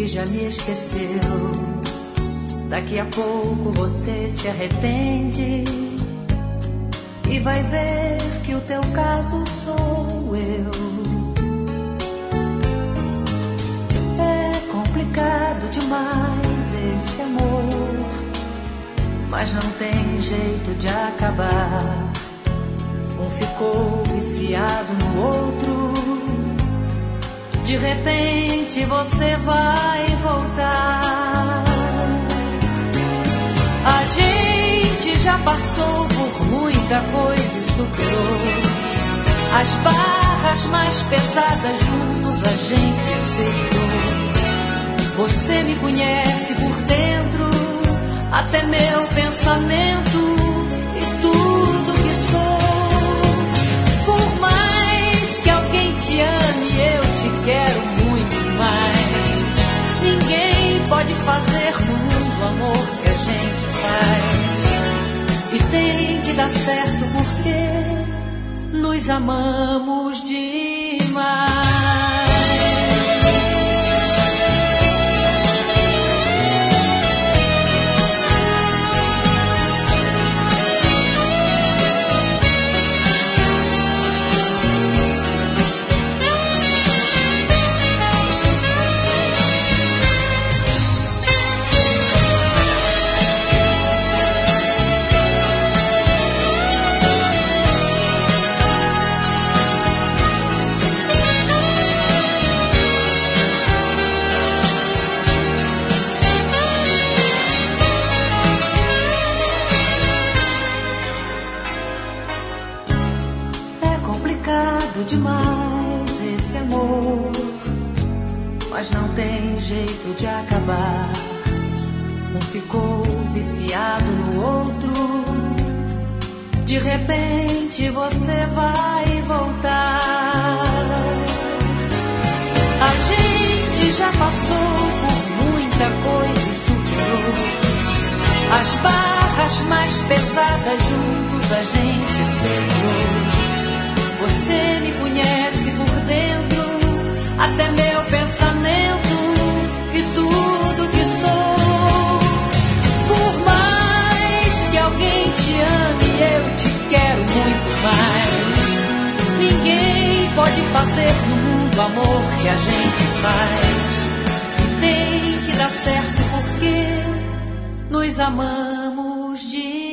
que já me esqueceu. Daqui a pouco você se arrepende e vai ver que o teu caso sou eu. É complicado demais esse amor, mas não tem jeito de acabar. Um ficou viciado no outro. De repente você vai voltar. A gente já passou por muita coisa e superou. As barras mais pesadas juntos a gente aceitou. Você me conhece por dentro, até meu pensamento e tudo que sou. Por mais que alguém te ame, eu te quero muito mais. Ninguém pode fazer no mundo o amor que a gente faz. E tem que dar certo porque nos amamos demais. Demais esse amor, mas não tem jeito de acabar. Um ficou viciado no outro. De repente você vai voltar. A gente já passou por muita coisa e superou. As barras mais pesadas juntos a gente segurou. Você me conhece por dentro, até meu pensamento e tudo que sou. Por mais que alguém te ame, eu te quero muito mais. Ninguém pode fazer no mundo o amor que a gente faz. E tem que dar certo porque nos amamos de